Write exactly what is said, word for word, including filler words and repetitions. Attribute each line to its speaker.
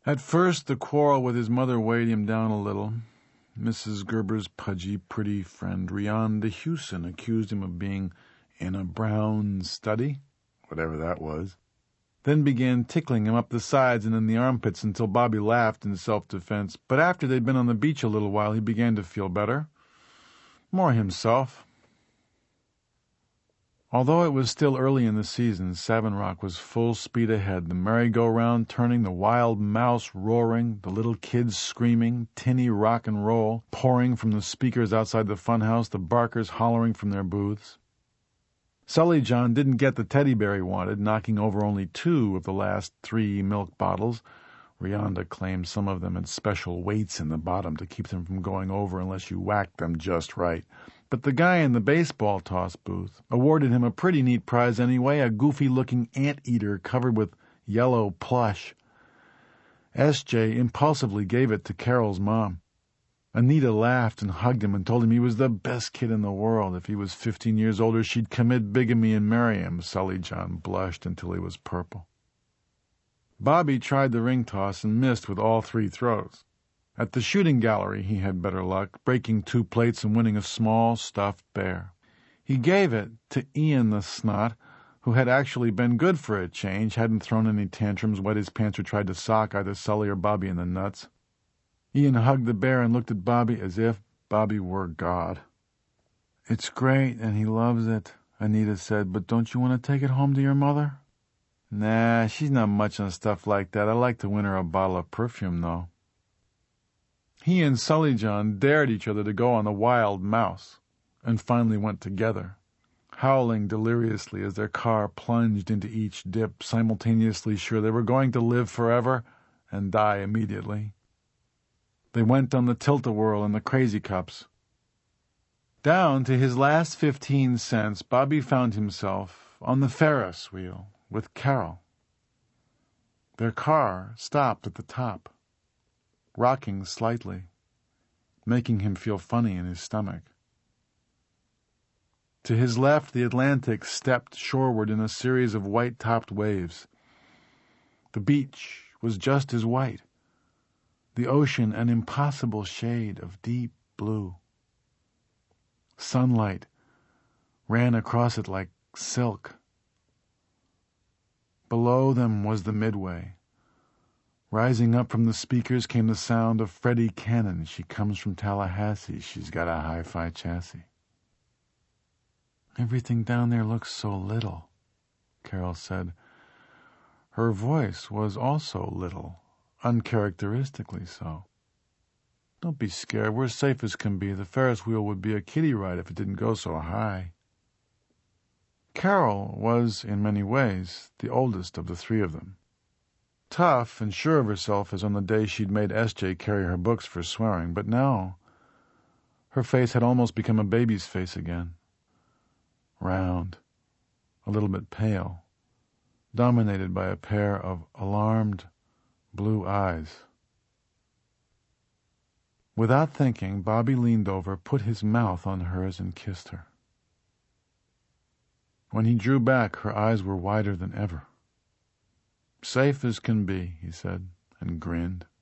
Speaker 1: At first, the quarrel with his mother weighed him down a little. Missus Gerber's pudgy, pretty friend, Rionda Hewson, accused him of being in a brown study, whatever that was, then began tickling him up the sides and in the armpits until Bobby laughed in self-defense. But after they'd been on the beach a little while, he began to feel better, more himself. Although it was still early in the season, Savin Rock was full speed ahead, the merry-go-round turning, the wild mouse roaring, the little kids screaming, tinny rock and roll pouring from the speakers outside the funhouse, the barkers hollering from their booths. Sully John didn't get the teddy bear he wanted, knocking over only two of the last three milk bottles. Rionda claimed some of them had special weights in the bottom to keep them from going over unless you whacked them just right. But the guy in the baseball toss booth awarded him a pretty neat prize anyway, a goofy-looking anteater covered with yellow plush. S J impulsively gave it to Carol's mom. Anita laughed and hugged him and told him he was the best kid in the world. If he was fifteen years older, she'd commit bigamy and marry him. Sully John blushed until he was purple. Bobby tried the ring toss and missed with all three throws. At the shooting gallery he had better luck, breaking two plates and winning a small stuffed bear. He gave it to Ian the Snot, who had actually been good for a change, hadn't thrown any tantrums, wet his pants, or tried to sock either Sully or Bobby in the nuts. Ian hugged the bear and looked at Bobby as if Bobby were God. "It's great, and he loves it," Anita said, "but don't you want to take it home to your mother?" "Nah, she's not much on stuff like that. I'd like to win her a bottle of perfume, though." He and Sully John dared each other to go on the wild mouse, and finally went together, howling deliriously as their car plunged into each dip, simultaneously sure they were going to live forever and die immediately. They went on the tilt-a-whirl and the crazy cups. Down to his last fifteen cents, Bobby found himself on the Ferris wheel with Carol. Their car stopped at the top, rocking slightly, making him feel funny in his stomach. To his left, the Atlantic stepped shoreward in a series of white-topped waves. The beach was just as white, the ocean an impossible shade of deep blue. Sunlight ran across it like silk. Below them was the Midway. Rising up from the speakers came the sound of Freddie Cannon. "She comes from Tallahassee. She's got a hi-fi chassis." "Everything down there looks so little," Carol said. Her voice was also little, uncharacteristically so. "Don't be scared. We're safe as can be. The Ferris wheel would be a kiddie ride if it didn't go so high." Carol was, in many ways, the oldest of the three of them. Tough and sure of herself as on the day she'd made S J carry her books for swearing, but now her face had almost become a baby's face again. Round, a little bit pale, dominated by a pair of alarmed blue eyes. Without thinking, Bobby leaned over, put his mouth on hers, and kissed her. When he drew back, her eyes were wider than ever. "Safe as can be," he said, and grinned.